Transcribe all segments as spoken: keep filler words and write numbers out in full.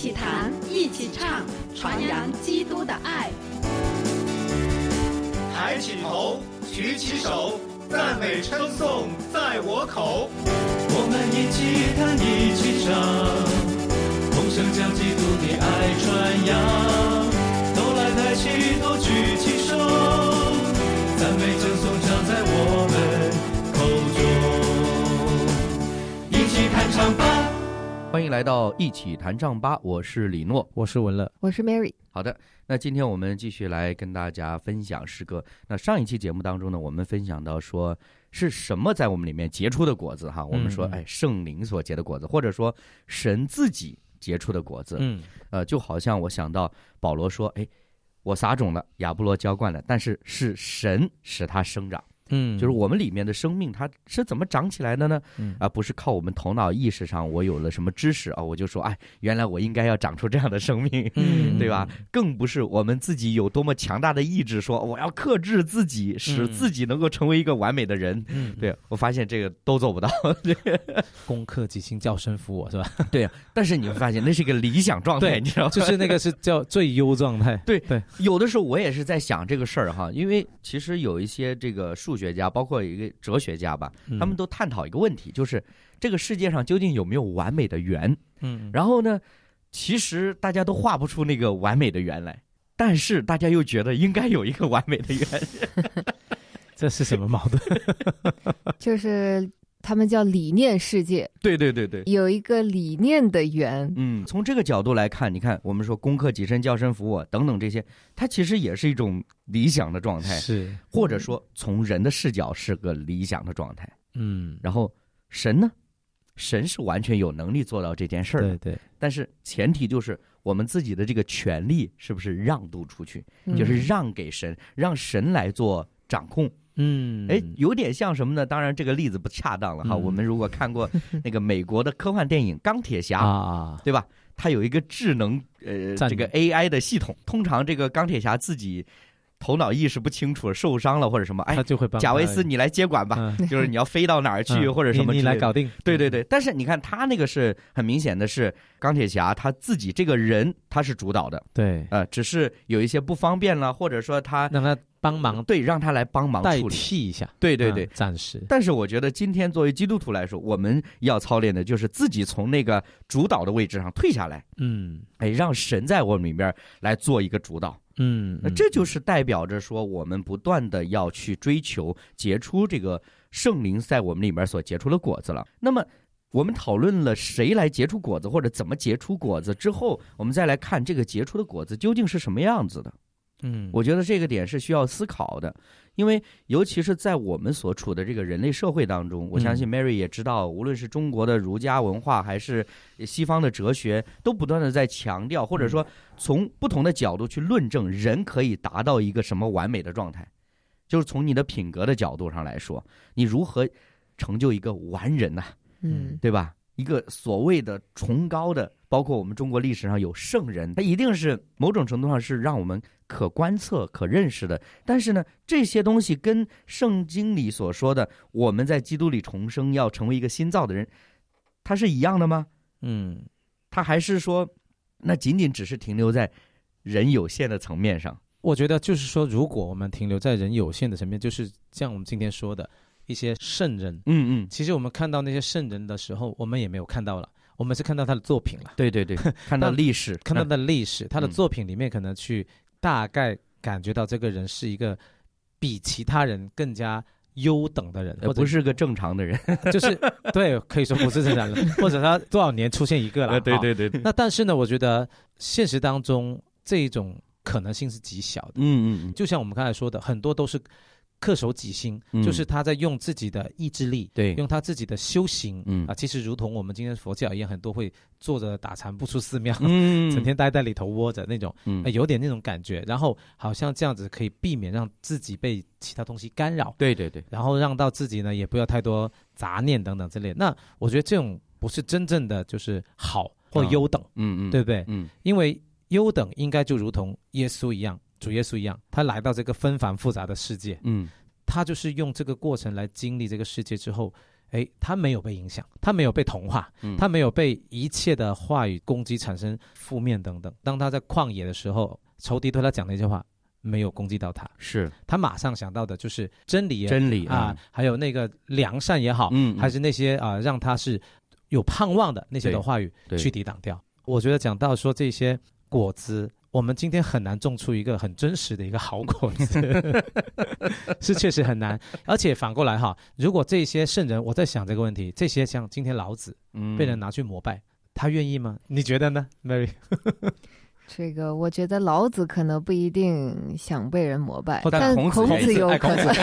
起谈，一起唱，传扬基督的爱。 抬起头，举起手，赞美称颂在我口。 我们一起弹，一起唱，同声将基督的爱传扬。都来抬起头，举起手，赞美称颂常在我们口中。一起弹唱吧！ 欢迎来到一起弹唱吧，我是李诺， 我是文乐， 我是 Mary。 好的，那今天我们继续来跟大家分享诗歌。那上一期节目当中呢，我们分享到说是什么在我们里面结出的果子哈？我们说，哎，圣灵所结的果子，或者说神自己结出的果子。嗯，呃，就好像我想到保罗说，哎，我撒种了，亚波罗浇灌了，但是是神使它生长。嗯，就是我们里面的生命，它是怎么长起来的呢？嗯，而、啊、不是靠我们头脑意识上，我有了什么知识啊、哦，我就说，哎，原来我应该要长出这样的生命，嗯，对吧？更不是我们自己有多么强大的意志，说我要克制自己，使自己能够成为一个完美的人。嗯，对，我发现这个都做不到。 攻克己心，叫声服我，是吧？ 对啊，但是你会发现那是一个理想状态，你知道吗？ 就是那个是叫最优状态。 对对，有的时候我也是在想这个事儿哈，因为其实有一些这个数学。学家包括一个哲学家吧，他们都探讨一个问题，就是这个世界上究竟有没有完美的圆？嗯，然后呢，其实大家都画不出那个完美的圆来，但是大家又觉得应该有一个完美的圆， 这是什么矛盾？ 就是他们叫理念世界。 对对对对， 有一个理念的圆。 嗯，从这个角度来看，你看我们说攻克己身，叫声服我等等这些，它其实也是一种理想的状态， 是或者说从人的视角是个理想的状态。嗯，然后神呢，神是完全有能力做到这件事儿的， 对对。 但是前提就是我们自己的这个权利是不是让渡出去，嗯、就是让给神，让神来做掌控。嗯，哎，有点像什么呢？当然这个例子不恰当了哈。嗯、我们如果看过那个美国的科幻电影《钢铁侠》啊，对吧？它有一个智能呃这个 A I 的系统，通常这个钢铁侠自己头脑意识不清楚，受伤了或者什么，哎， 他就会帮贾维斯你来接管吧，嗯、就是你要飞到哪儿去、嗯、或者什么， 你, 你来搞定。 对对对，但是你看他那个是很明显的是钢铁侠他自己这个人他是主导的， 对， 呃，只是有一些不方便了，或者说他让他帮忙， 对，让他来帮忙代替一下， 对对对， 嗯、暂时。 但是我觉得今天作为基督徒来说，我们要操练的就是自己从那个主导的位置上退下来，嗯，哎，让神在我们里边来做一个主导。嗯，那这就是代表着说，我们不断的要去追求结出这个圣灵在我们里面所结出的果子了。那么，我们讨论了谁来结出果子，或者怎么结出果子之后，我们再来看这个结出的果子究竟是什么样子的。嗯，我觉得这个点是需要思考的，因为尤其是在我们所处的这个人类社会当中，我相信 Mary 也知道，无论是中国的儒家文化还是西方的哲学，都不断的在强调，或者说从不同的角度去论证人可以达到一个什么完美的状态。就是从你的品格的角度上来说，你如何成就一个完人呢、啊？嗯，对吧？一个所谓的崇高的，包括我们中国历史上有圣人，他一定是某种程度上是让我们可观测、可认识的。但是呢，这些东西跟圣经里所说的我们在基督里重生要成为一个新造的人，它是一样的吗？嗯，它还是说那仅仅只是停留在人有限的层面上？ 我觉得就是说，如果我们停留在人有限的层面，就是像我们今天说的一些圣人，嗯嗯，其实我们看到那些圣人的时候，我们也没有看到了，我们是看到他的作品了。 对对对，看到历史， 看到他的历史，他的作品里面可能去大概感觉到这个人是一个比其他人更加优等的人，或者不是个正常的人， 就是对，可以说不是正常人，或者他多少年出现一个了。 对对对对。 那但是呢，我觉得现实当中这一种可能性是极小的。嗯嗯，就像我们刚才说的，很多都是恪守己心、嗯、就是他在用自己的意志力，对，用他自己的修行、嗯、啊，其实如同我们今天佛教一样，很多会坐着打禅不出寺庙，嗯，整天待在里头窝着那种、嗯呃、有点那种感觉，然后好像这样子可以避免让自己被其他东西干扰， 对对对， 然后让到自己呢也不要太多杂念等等之类的。那我觉得这种不是真正的就是好或优等，嗯嗯，对不对？嗯，因为优等应该就如同耶稣一样，主耶稣一样，他来到这个纷繁复杂的世界，嗯，他就是用这个过程来经历这个世界之后， 哎，他没有被影响，他没有被同化、嗯、他没有被一切的话语攻击产生负面等等。当他在旷野的时候，仇敌对他讲那些话没有攻击到他， 是他马上想到的就是真理真理啊、嗯，还有那个良善也好，嗯，还是那些啊、呃、让他是有盼望的那些的话语去抵挡掉。我觉得讲到说这些果子，我们今天很难种出一个很真实的一个好果子是确实很难。而且反过来哈，如果这些圣人，我在想这个问题，这些像今天老子被人拿去膜拜、嗯、他愿意吗？你觉得呢 Mary？ 这个我觉得老子可能不一定想被人膜拜， 但孔子有可能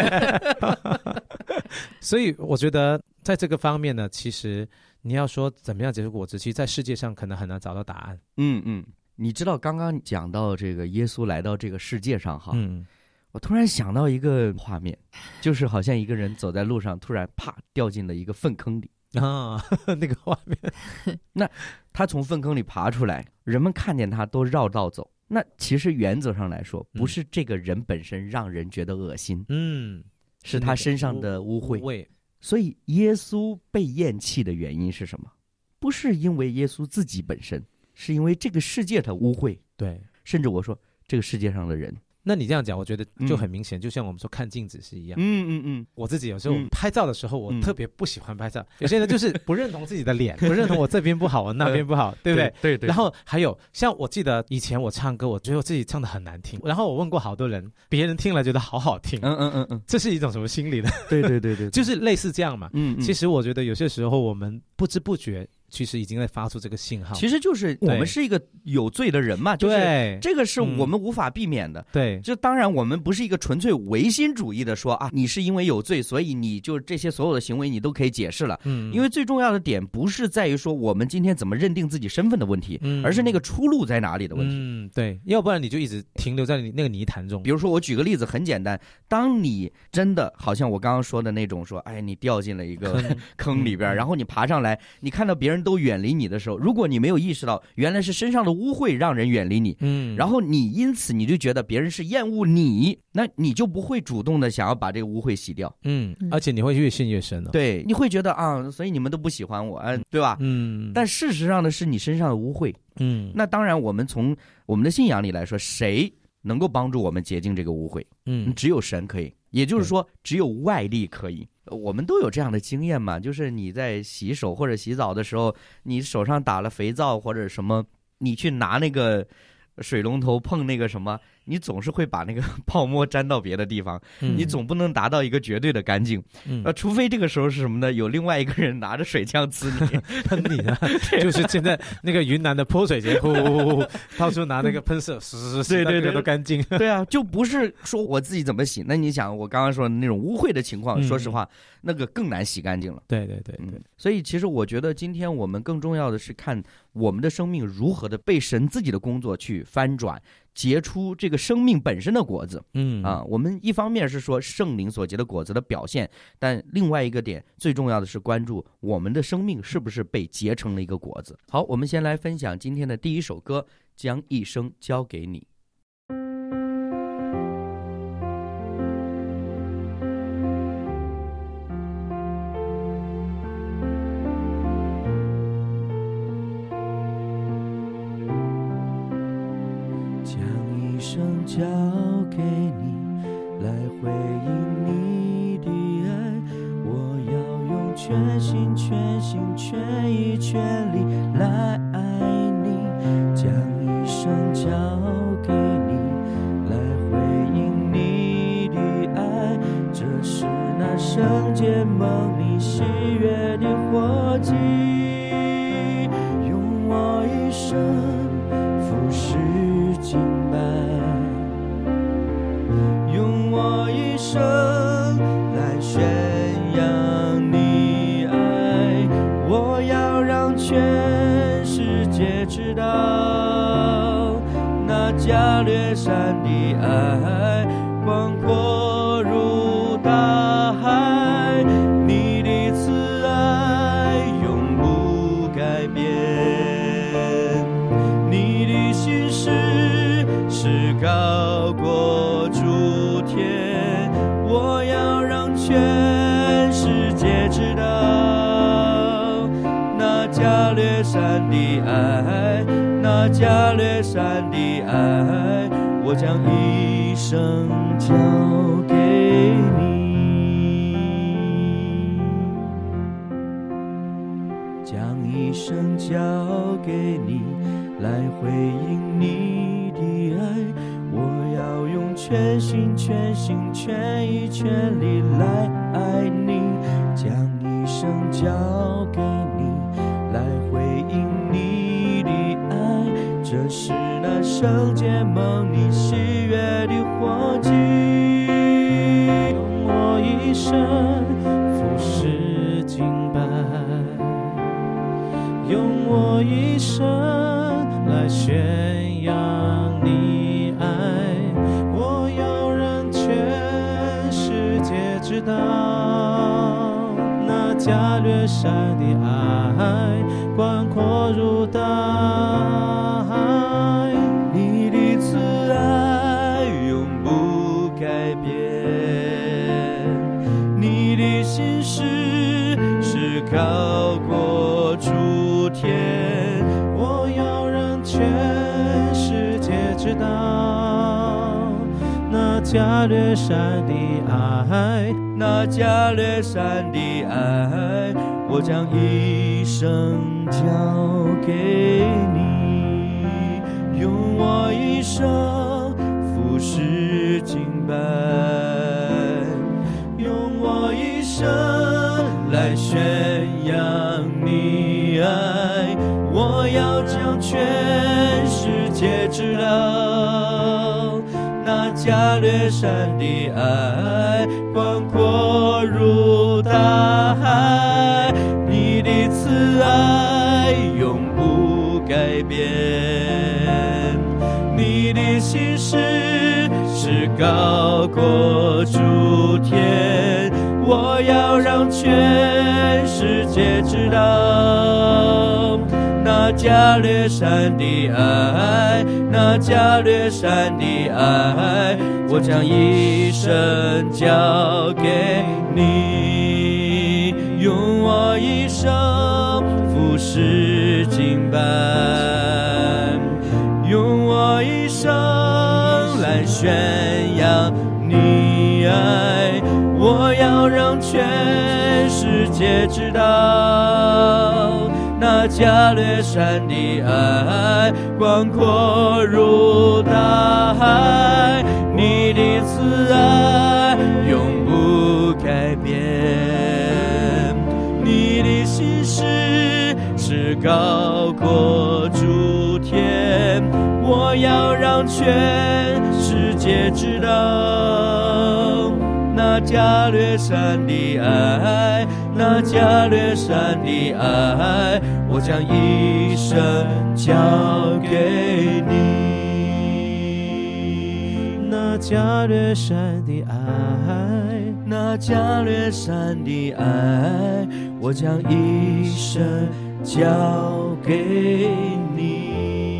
所以我觉得在这个方面呢，其实你要说怎么样结出果子，其实在世界上可能很难找到答案。 嗯嗯，你知道刚刚讲到这个耶稣来到这个世界上哈，嗯，我突然想到一个画面，就是好像一个人走在路上，突然啪掉进了一个粪坑里啊，那个画面。 那他从粪坑里爬出来，人们看见他都绕道走。那其实原则上来说，不是这个人本身让人觉得恶心，嗯，是他身上的污秽。污所以耶稣被厌弃的原因是什么？不是因为耶稣自己本身，是因为这个世界它污秽。 对， 甚至我说这个世界上的人。 那你这样讲，我觉得就很明显、嗯，就像我们说看镜子是一样。 嗯嗯嗯。 我自己有时候拍照的时候，我特别不喜欢拍照。嗯、有些人就是不认同自己的脸，不认同我这边不好，我那边不好，对不对？ 对 对, 对。 然后还有像我记得以前我唱歌，我觉得我自己唱的很难听，然后我问过好多人，别人听了觉得好好听。 嗯嗯嗯嗯。 这是一种什么心理呢？ 对对对 对, 对， 就是类似这样嘛。嗯, 嗯。 其实我觉得有些时候我们不知不觉。其实已经在发出这个信号， 其实就是我们是一个有罪的人嘛，就是这个是我们无法避免的。 对， 就当然我们不是一个纯粹唯心主义的说啊，你是因为有罪，所以你就这些所有的行为你都可以解释了。嗯，因为最重要的点不是在于说我们今天怎么认定自己身份的问题，嗯、而是那个出路在哪里的问题。 嗯，对，要不然你就一直停留在你那个泥潭中。 比如说我举个例子，很简单，当你真的好像我刚刚说的那种说，哎，你掉进了一个坑, 坑里边、嗯，然后你爬上来，你看到别人都远离你的时候，如果你没有意识到原来是身上的污秽让人远离你，嗯，然后你因此你就觉得别人是厌恶你，那你就不会主动的想要把这个污秽洗掉， 嗯，而且你会越陷越深了、哦。 对，你会觉得啊，所以你们都不喜欢我，啊，对吧？嗯，但事实上呢，是你身上的污秽，嗯，那当然，我们从我们的信仰里来说，谁能够帮助我们洁净这个污秽？嗯，只有神可以，也就是说，只有外力可以。我们都有这样的经验嘛，就是你在洗手或者洗澡的时候，你手上打了肥皂或者什么，你去拿那个水龙头碰那个什么，你总是会把那个泡沫沾到别的地方，嗯、你总不能达到一个绝对的干净，嗯、呃，除非这个时候是什么呢？有另外一个人拿着水枪呲你喷你的，就是现在那个云南的泼水节，呼呼呼，到处拿那个喷射，洗洗对对都干净。 对啊，就不是说我自己怎么洗，那你想我刚刚说的那种污秽的情况，嗯、说实话，那个更难洗干净了。 对对对对、嗯， 所以其实我觉得今天我们更重要的是看我们的生命如何的被神自己的工作去翻转。结出这个生命本身的果子，嗯啊，我们一方面是说圣灵所结的果子的表现，但另外一个点最重要的是关注我们的生命是不是被结成了一个果子。好，我们先来分享今天的第一首歌，将一生交给你。 交给你来回应你的爱，我要用全心全心全意全力来爱你，将一生交给你来回应你的爱，这是那圣洁蒙你喜悦的活祭，用我一生服侍敬拜，用我一生来宣扬你爱，我要让全世界知道那加略山的爱广阔如大海，你的慈爱永不改变，你的心事是高过诸天，我要让全世界知道山的爱，那加略山的爱，我将一生交给你，将一生交给你，来回应你的爱。我要用全心全心全意全力来爱你，将一生交给你，来回应你的爱。这是那圣洁蒙你喜悦的火祭，用我一生服侍敬拜，用我一生来宣扬你爱。我要让全世界知道，那加略山的爱广阔如大海，你的慈爱永不改变，你的心事是高过诸天。我要让全世界知道，那加略山的爱，那加略山的爱，我将一生交给你，用我一生服侍敬拜，用我一生来宣扬你爱。我要将全世界知道，那加略山的爱广阔如大海，你的慈爱永不改变，你的心事是高过诸天。我要让全世界知道，那加略山的爱，那加略山的爱，我将一生交给你，用我一生服侍敬拜，用我一生来宣扬你爱。我要让全世界知道，那加略山的爱广阔如大海，你的慈爱永不改变，你的心事是高过诸天。我要让全世界知道，那加略山的爱，那加略山的爱，我将一生交给你。那加略山的爱，那加略山的爱，我将一生交给你。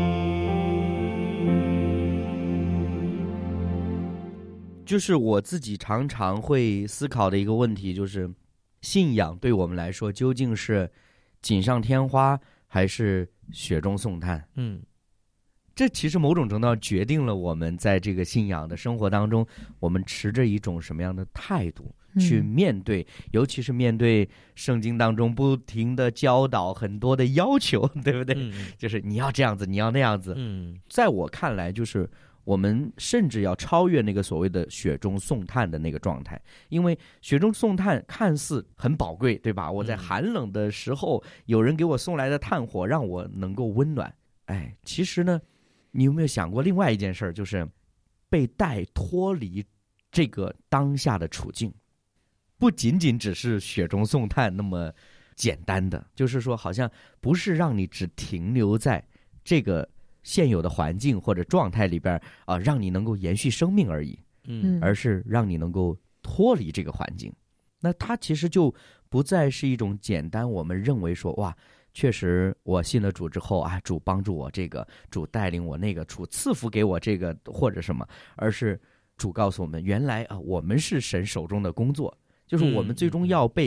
就是我自己常常会思考的一个问题，就是信仰对我们来说究竟是锦上添花还是雪中送炭？嗯，这其实某种程度上决定了我们在这个信仰的生活当中，我们持着一种什么样的态度去面对、嗯、尤其是面对圣经当中不停的教导很多的要求，对不对、嗯、就是你要这样子，你要那样子。嗯，在我看来，就是我们甚至要超越那个所谓的雪中送炭的那个状态，因为雪中送炭看似很宝贵，对吧？我在寒冷的时候，有人给我送来的炭火让我能够温暖。哎，其实呢，你有没有想过另外一件事，就是被带脱离这个当下的处境，不仅仅只是雪中送炭那么简单的，就是说好像不是让你只停留在这个现有的环境或者状态里边啊、呃，让你能够延续生命而已，嗯，而是让你能够脱离这个环境。那它其实就不再是一种简单我们认为说哇，确实我信了主之后啊，主帮助我这个，主带领我那个，主赐福给我这个或者什么，而是主告诉我们，原来啊，我们是神手中的工作，就是我们最终要被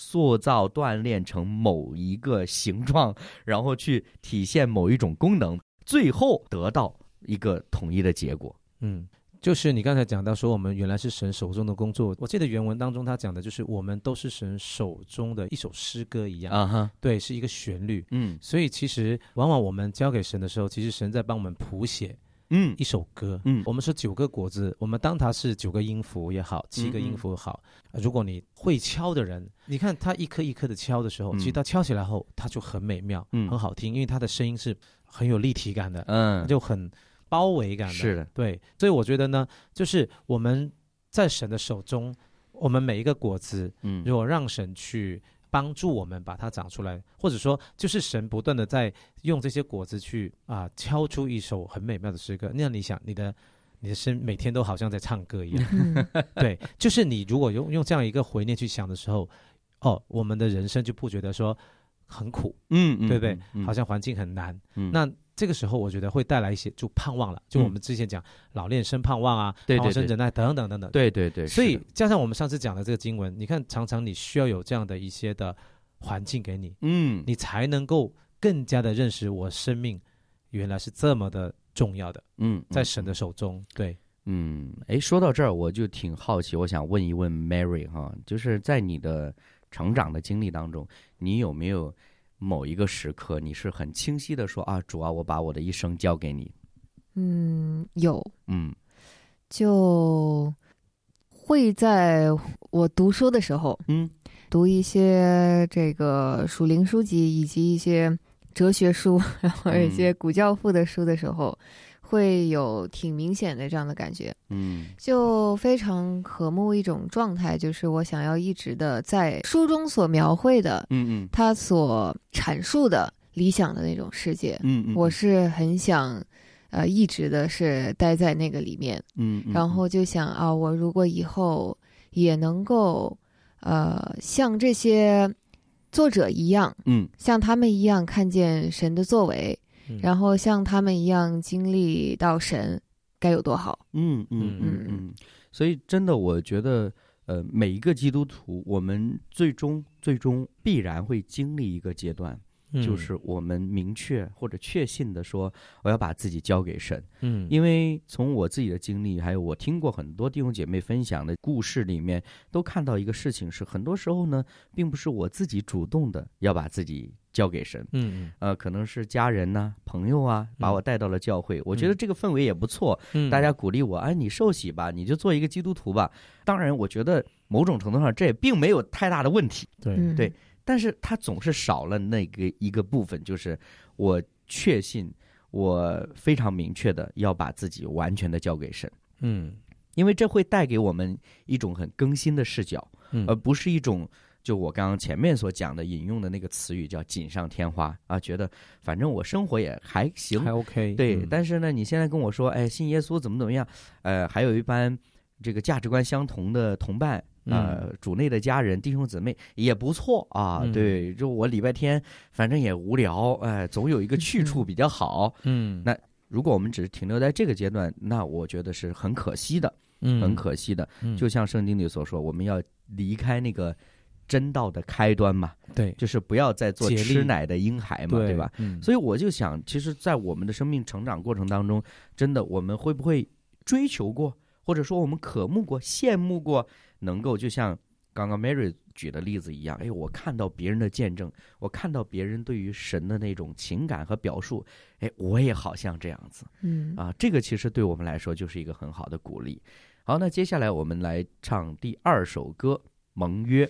塑造锻炼成某一个形状，然后去体现某一种功能，最后得到一个统一的结果。 嗯，就是你刚才讲到说我们原来是神手中的工作，我记得原文当中他讲的就是我们都是神手中的一首诗歌一样啊、uh-huh. 对，是一个旋律。嗯，所以其实往往我们交给神的时候，其实神在帮我们谱写嗯一首歌。嗯，我们是九个果子，我们当它是九个音符也好，七个音符也好、嗯嗯、如果你会敲的人，你看他一颗一颗的敲的时候、嗯、其实他敲起来后他就很美妙、嗯、很好听，因为他的声音是很有立体感的，嗯，就很包围感的。 是的， 对，所以我觉得呢，就是我们在神的手中，我们每一个果子，嗯，如果让神去帮助我们把它长出来，或者说就是神不断的在用这些果子去啊敲出一首很美妙的诗歌，那样你想你的你的身每天都好像在唱歌一样。对，就是你如果用用这样一个回念去想的时候，哦，我们的人生就不觉得说很苦，嗯，对不对？嗯、好像环境很难，嗯，那这个时候我觉得会带来一些就盼望了，就我们之前讲、嗯、老练生盼望啊，盼望生忍耐等等等等， 对对对。 所以加上我们上次讲的这个经文，你看常常你需要有这样的一些的环境给你，嗯，你才能够更加的认识我生命原来是这么的重要的，嗯，在神的手中，对， 嗯，哎，说到这儿我就挺好奇，我想问一问 Mary 哈，就是在你的成长的经历当中，你有没有某一个时刻你是很清晰的说啊，主啊，我把我的一生交给你？ 嗯，有，嗯，就会在我读书的时候，嗯，读一些这个属灵书籍以及一些哲学书，然后一些古教父的书的时候、嗯、会有挺明显的这样的感觉，嗯，就非常渴慕一种状态，就是我想要一直的在书中所描绘的，嗯嗯，他所阐述的理想的那种世界，嗯嗯，我是很想呃一直的是待在那个里面，嗯，然后就想啊，我如果以后也能够呃像这些作者一样，嗯，像他们一样看见神的作为，然后像他们一样经历到神，该有多好。嗯嗯嗯嗯。所以真的我觉得呃每一个基督徒，我们最终最终必然会经历一个阶段，嗯、就是我们明确或者确信的说，我要把自己交给神。嗯，因为从我自己的经历，还有我听过很多弟兄姐妹分享的故事里面，都看到一个事情是，很多时候呢，并不是我自己主动的要把自己交给神，嗯呃，可能是家人呐、啊、朋友啊，把我带到了教会、嗯。我觉得这个氛围也不错，嗯，大家鼓励我，哎，你受洗吧，你就做一个基督徒吧。当然，我觉得某种程度上这也并没有太大的问题，对、嗯、对。但是它总是少了那个一个部分，就是我确信，我非常明确的要把自己完全的交给神，嗯，因为这会带给我们一种很更新的视角，嗯，而不是一种。就我刚刚前面所讲的引用的那个词语叫锦上添花啊，觉得反正我生活也还行， 还 OK， 对、 嗯。 但是呢，你现在跟我说，哎，信耶稣怎么怎么样？呃，还有一班这个价值观相同的同伴，呃，嗯、主内的家人、弟兄姊妹也不错啊。嗯、对，就我礼拜天反正也无聊，哎、呃，总有一个去处比较好。嗯，那如果我们只是停留在这个阶段，那我觉得是很可惜的，嗯，很可惜的。嗯、就像圣经里所说，我们要离开那个。真道的开端嘛， 对， 就是不要再做吃奶的婴孩嘛， 对, 对吧、嗯？所以我就想，其实，在我们的生命成长过程当中，真的，我们会不会追求过，或者说我们渴慕过、羡慕过，能够就像刚刚 Mary 举的例子一样，哎，我看到别人的见证，我看到别人对于神的那种情感和表述，哎，我也好像这样子，嗯啊，这个其实对我们来说就是一个很好的鼓励。好，那接下来我们来唱第二首歌《盟约》。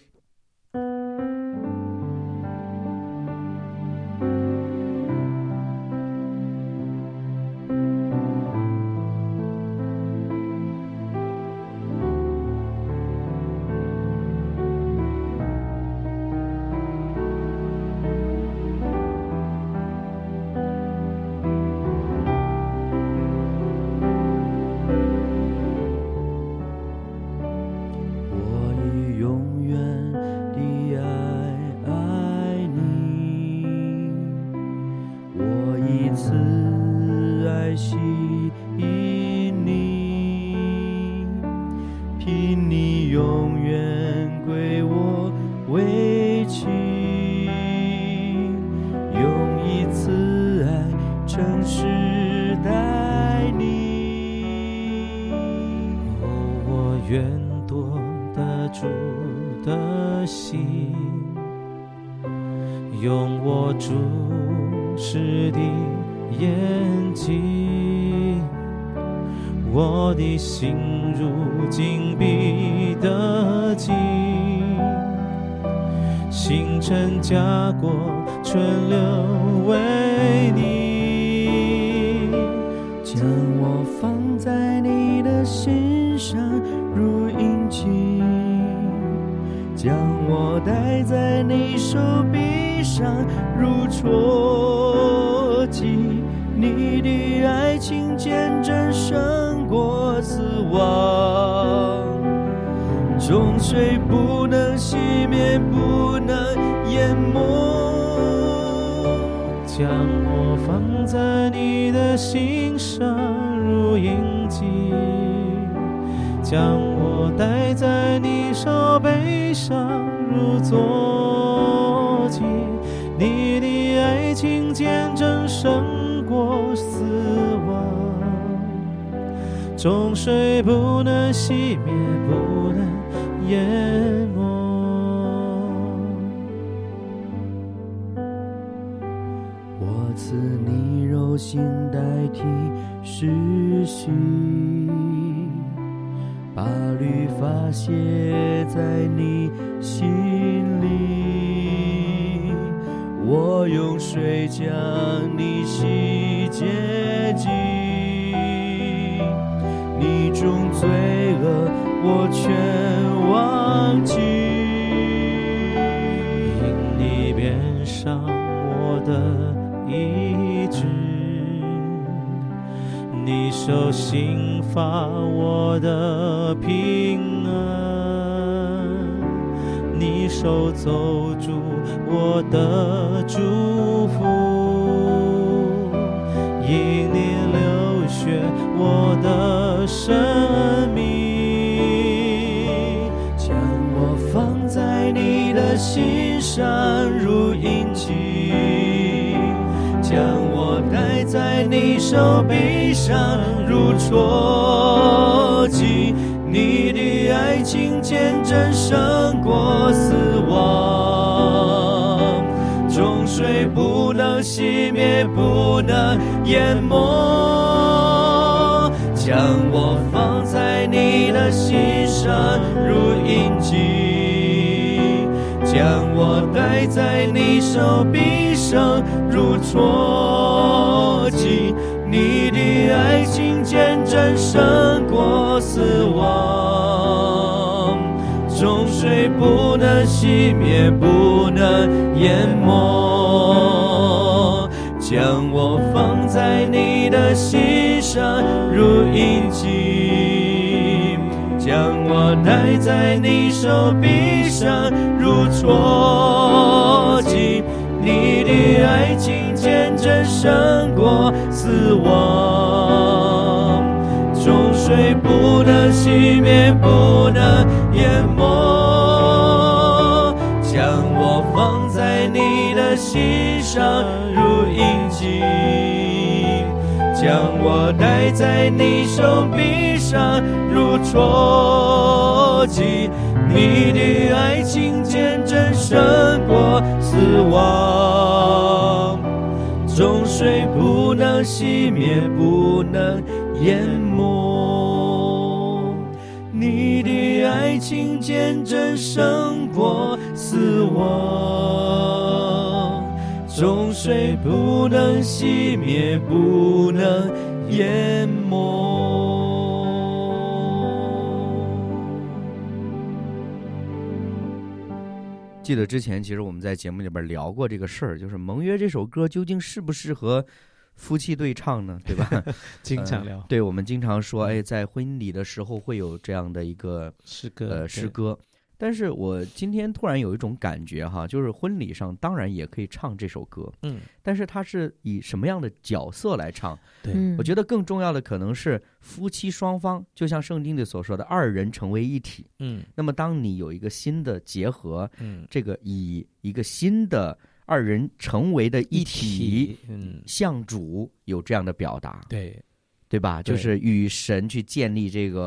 凭你永远归我为愿夺得主的心，用我注视的眼睛，我的心如紧闭的紧，星辰加过春流为你， 将我放在你的心上如印记，将我戴在你手臂上如戳记，你的爱情见证胜过死亡，终水不能熄灭，不能淹没， 将我放在你的心上如印记，将我戴在你手背上如坐骑，你的爱情见证胜过死亡，终水不能熄灭，不能淹没。 我赐你柔心代替失序，把律法写在你心里，我用水将你洗洁净，你种罪恶我全忘记， 因你变上我的医治，你手心发我的平安，你手走住我的祝福，因你流血我的生命， 将我放在你的心上如印记，将我戴在你手臂上如戳记，你的爱情见证胜过死亡，终水不能熄灭，不能淹没，将我放在你的心上如印记，将我戴在你手臂上如戳记，你的爱情见证胜过死亡，终水不能熄灭，不能淹没，将我放在你的心上如印记，将我戴在你手臂上如戳记，你的爱情见证胜过死亡，终水不能熄灭，不能淹没，将我放在你的心上如印记，将我戴在你手臂上如戳记，你的爱情见证胜过死亡，终水不能熄灭，不能淹没，你的爱情见证胜过死亡，终水不能熄灭，不能淹没。 记得之前其实我们在节目里边聊过这个事儿，就是《盟约》这首歌究竟适不适合夫妻对唱呢？对吧？ 经常聊、呃， 对，我们经常说，哎，在婚礼的时候会有这样的一个诗歌， 呃，诗歌。但是我今天突然有一种感觉哈，就是婚礼上当然也可以唱这首歌，嗯，但是它是以什么样的角色来唱？ 对， 我觉得更重要的可能是夫妻双方，就像圣经里所说的，二人成为一体。嗯，那么当你有一个新的结合，嗯，这个以一个新的二人成为的一体，一体嗯，向主有这样的表达， 对， 对吧？就是与神去建立这个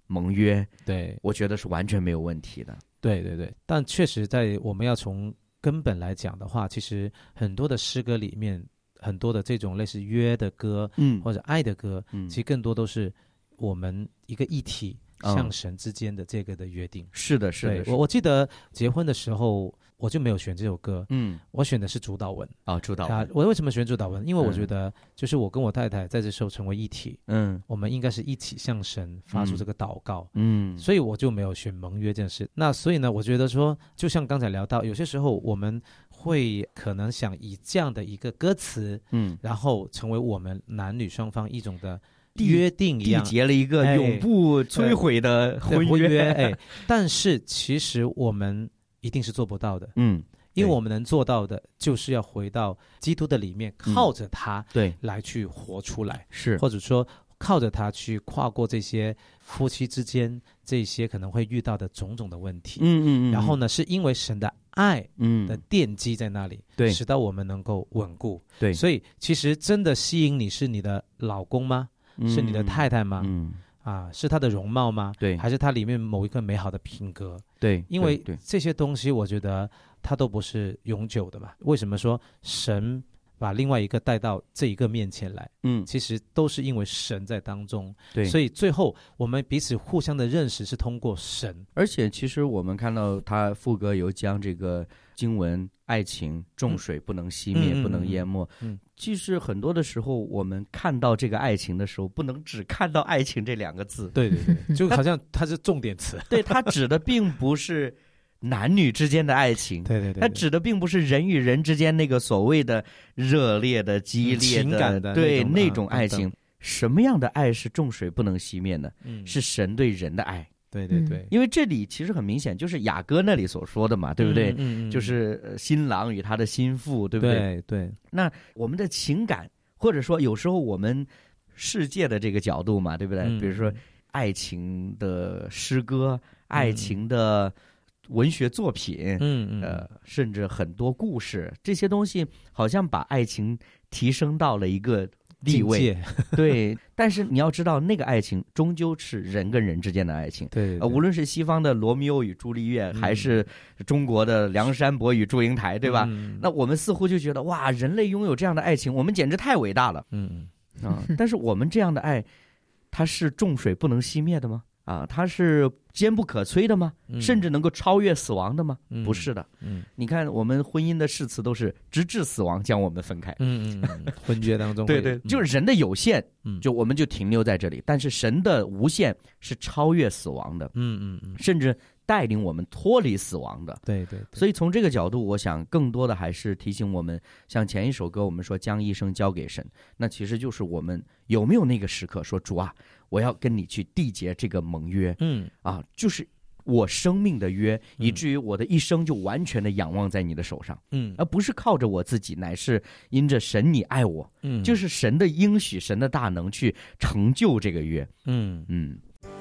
盟约， 对， 我觉得是完全没有问题的。 对对对，但确实在我们要从根本来讲的话，其实很多的诗歌里面，很多的这种类似约的歌，嗯，或者爱的歌，嗯，其实更多都是我们一个一体向神之间的这个的约定。 是的，是的。 我我记得结婚的时候，我就没有选这首歌，嗯，我选的是主导文啊，主导文、啊。 我为什么选主导文？因为我觉得，就是我跟我太太在这时候成为一体，嗯，我们应该是一起向神发出这个祷告，嗯，所以我就没有选盟约这件事。那所以呢，我觉得说，就像刚才聊到，有些时候我们会可能想以这样的一个歌词，嗯，然后成为我们男女双方一种的约定一样， 缔结了一个永不摧毁的婚约。 哎，但是其实我们一定是做不到的，嗯，因为我们能做到的，就是要回到基督的里面，靠着他，对，来去活出来， 是， 或者说靠着他去跨过这些夫妻之间这些可能会遇到的种种的问题，嗯嗯嗯，然后呢，是因为神的爱，嗯的奠基在那里，对，使到我们能够稳固，对，所以其实真的吸引你是你的老公吗？嗯、是你的太太吗？嗯。啊，是他的容貌吗？对，还是他里面某一个美好的品格？ 对， 因为这些东西，我觉得它都不是永久的嘛。为什么说神把另外一个带到这一个面前来？嗯，其实都是因为神在当中。对，所以最后我们彼此互相的认识是通过神。 而且，其实我们看到他副歌有将这个经文。爱情重水不能熄灭，嗯、不能淹没。嗯，其实很多的时候，我们看到这个爱情的时候，不能只看到爱情这两个字。 对对对，就好像它是重点词。 对，它指的并不是男女之间的爱情。 对对对， 它指的并不是人与人之间那个所谓的热烈的、激烈的、 情感的对那种、 那种爱情。等等什么样的爱是重水不能熄灭呢？嗯，是神对人的爱。 对对对， 因为这里其实很明显，就是雅歌那里所说的嘛，对不对？嗯嗯、就是新郎与他的心腹，对不对？ 对对。 那我们的情感，或者说有时候我们世界的这个角度嘛，对不对？嗯、比如说爱情的诗歌、嗯、爱情的文学作品，嗯嗯，呃，甚至很多故事，这些东西好像把爱情提升到了一个地位，对，但是你要知道，那个爱情终究是人跟人之间的爱情。 对, 对, 对、 呃，无论是西方的罗密欧与朱丽叶，嗯、还是中国的梁山伯与祝英台，对吧？嗯、那我们似乎就觉得，哇，人类拥有这样的爱情，我们简直太伟大了。嗯啊，但是我们这样的爱，它是重水不能熄灭的吗？啊，它是坚不可摧的吗？嗯、甚至能够超越死亡的吗？嗯、不是的。嗯，你看我们婚姻的誓词都是直至死亡将我们分开。 嗯嗯，婚约当中对对，就是人的有限，嗯，就我们就停留在这里，但是神的无限是超越死亡的。嗯嗯嗯，甚至带领我们脱离死亡的。 对 对, 对， 所以从这个角度，我想更多的还是提醒我们，像前一首歌我们说将一生交给神，那其实就是我们有没有那个时刻说，主啊，我要跟你去缔结这个盟约。嗯啊，就是我生命的约，以至于我的一生就完全的仰望在你的手上。嗯，而不是靠着我自己，乃是因着神你爱我。嗯，就是神的应许，神的大能去成就这个约。嗯嗯。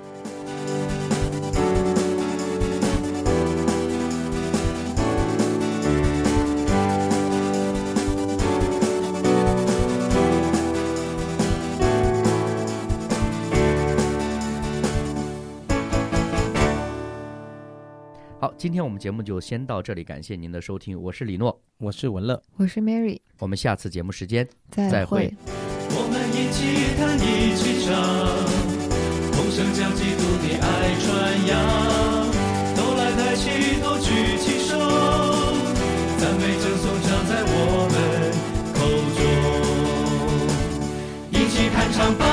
好，今天我们节目就先到这里，感谢您的收听，我是李诺， 我是文乐， 我是 Mary， 我们下次节目时间再会。 我们一起弹一起唱，同声将基督的爱传扬，都来抬起头举起手，赞美正颂唱在我们口中，一起弹唱吧。